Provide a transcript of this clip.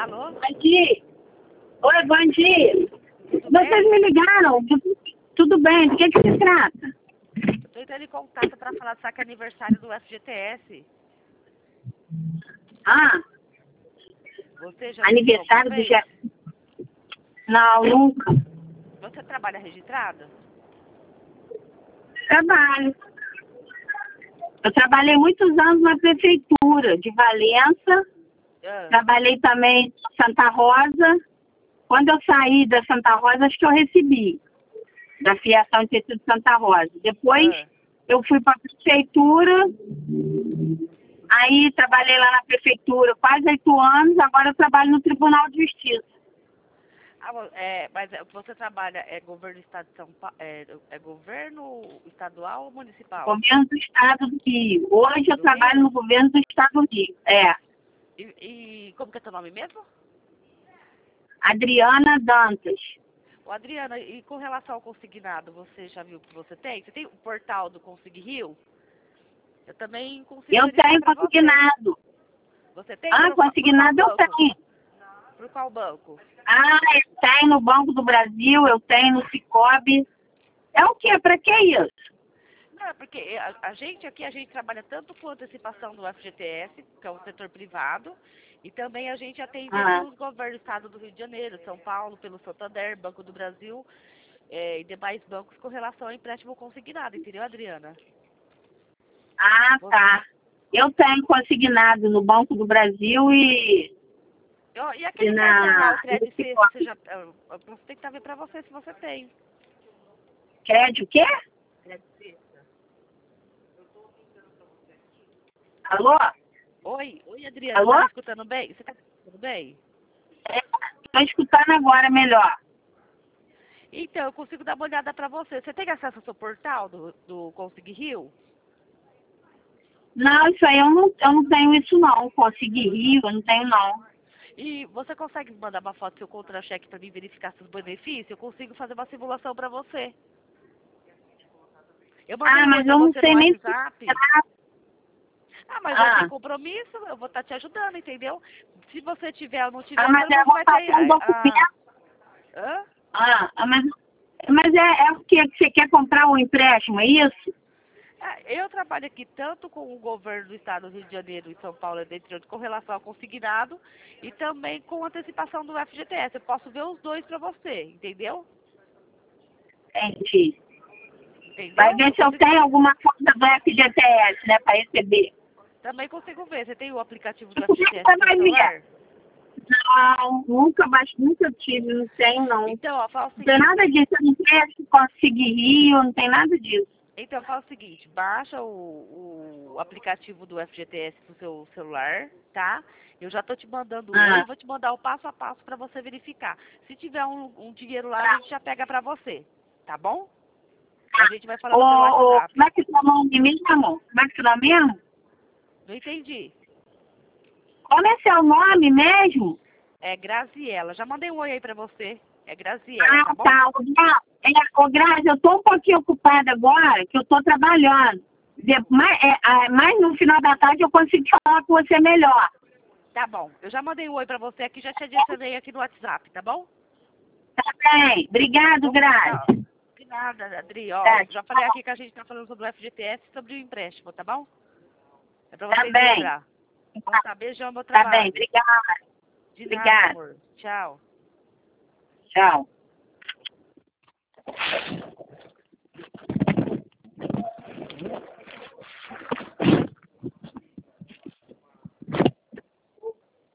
Alô? Bom dia. Oi, bom dia. Tudo Vocês bem? me ligaram. Tudo bem? Do que se trata? Eu tô entrando em contato para falar, sabe que é aniversário do FGTS. Ah, Você já visitou alguma aniversário do vez? Não, nunca. Você trabalha registrado? Trabalho. Eu trabalhei muitos anos na prefeitura de Valença. Ah, Trabalhei também em Santa Rosa. Quando eu saí da Santa Rosa, acho que eu recebi da Fiação de Tecido de Santa Rosa. Depois ah. eu fui para a prefeitura. Aí trabalhei lá na prefeitura quase 8 anos. Agora eu trabalho no Tribunal de Justiça. Mas você trabalha, é governo do estado de São Paulo, é governo estadual ou municipal? Governo do Estado do Rio. Hoje eu Do trabalho Rio? no governo do Estado do Rio. É. E como que é teu nome mesmo? Adriana Dantas. Ô, Adriana, e com relação ao consignado, você já viu que você tem? Você tem o portal do Consig Rio? Eu também consigo Eu verificar tenho para você. consignado. Você tem? Ah, Por qual consignado eu banco? tenho. Por qual banco? Ah, eu tenho no Banco do Brasil, eu tenho no Cicobi. É o quê? Para que isso? Não, é porque a gente aqui, a gente trabalha tanto com antecipação do FGTS, que é o setor privado, e também a gente atende aqui Ah, os governos do estado do Rio de Janeiro, São Paulo, pelo Santander, Banco do Brasil, e demais bancos com relação ao empréstimo consignado, entendeu, Adriana? Você- tá. Eu tenho consignado no Banco do Brasil E e aquele cartão lá, o no Crédito C, você Cicobi. já. Você tem que saber pra você se você tem. Crédito o quê? Alô? Oi, Adriana, Alô? tá me escutando bem? Você tá me escutando bem? Estou escutando agora melhor. Então, eu consigo dar uma olhada pra você. Você tem acesso ao seu portal do Consig Rio? Não, isso aí eu não tenho isso não. Consegui Rio, eu não tenho não. E você consegue me mandar uma foto do seu contra-cheque para mim verificar seus benefícios? Eu consigo fazer uma simulação para você. Eu mandei Ah, um oi mas para eu não você no sei nem WhatsApp. Ah, mas é sem Ah, compromisso, eu vou estar te ajudando, entendeu? Se você tiver ou não tiver, mas todo eu mundo vou vai ter passar um documento. Hã? Mas é o que você quer comprar um empréstimo, é isso? Eu trabalho aqui tanto com o governo do estado do Rio de Janeiro e São Paulo, dentre outros, com relação ao consignado e também com antecipação do FGTS. Eu posso ver os dois para você, entendeu? Entendi. Vai Entendeu? ver se eu tenho alguma coisa do FGTS, né, para receber. Também consigo ver. Você tem o aplicativo do Como é que FGTS você no seu vai ver? celular? Não, nunca tive, não tenho não. Então, ó, fala o Não tem nada seguinte. disso, eu não penso conseguir Rio, não tem nada disso. Então, fala o seguinte. Baixa o aplicativo do FGTS no seu celular, tá? Eu já tô te mandando o oi, Ah, vou te mandar o passo a passo para você verificar. Se tiver um dinheiro lá, a tá. gente já pega para você, tá bom? A gente vai falando pelo Como WhatsApp. é que é seu nome mesmo? Como é que é seu nome mesmo? Não entendi. Como é seu nome mesmo? É Graziela. Já mandei um oi aí para você. É Graziela, tá bom? Tá. Ô, Grazi, eu tô um pouquinho ocupada agora, que eu tô trabalhando. Mas no final da tarde eu consigo falar com você melhor. Tá bom. Eu já mandei um oi para você aqui, já te adicionei aqui no WhatsApp, tá bom? Tá bem. Obrigado, Tá. Grazi. De nada, Adri. Ó, Tá, já falei aqui que a gente tá falando sobre o FGTS e sobre o empréstimo, tá bom? É pra tá vocês bem. lembrar. Então tá, beijão, meu Tá bem, trabalho. obrigada. De nada, Obrigada. amor. Tchau. Tchau.